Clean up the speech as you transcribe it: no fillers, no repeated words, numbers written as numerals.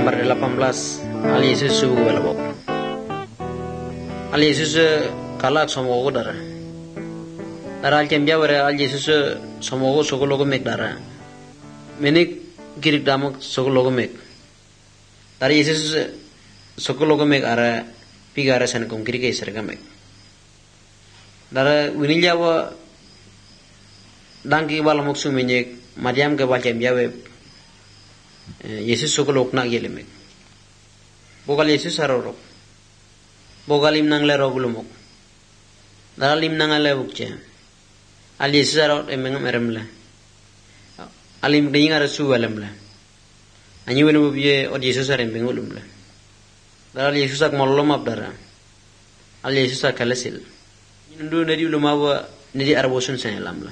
nomor 18 al Yesus subuh balabo. Al Yesus kalak somogo dara. Dara al kembia wara al Yesus somogo sokologo mek dara. Menik girik damak sokologo mek. Dara Yesus sokologo mek ara pigara san kom girik serga mek. Dara winilya wa dangki bala muksu menyek Maryam ke bal kembia we Yesus sokolok nak yelemek. Bogal Yesus arorok. Bogal imnang le rogulumok. Dara limnang ale bukce. Al Yesus arot emeng meremla. Alim ding arasu alamla. Anyu wenu biye od Yesus arem bengulumla. Dara Yesus ak mollom abdara. Al Yesus ak kalasil. Ndu nadi ulumawa nadi arbosun sanelamla.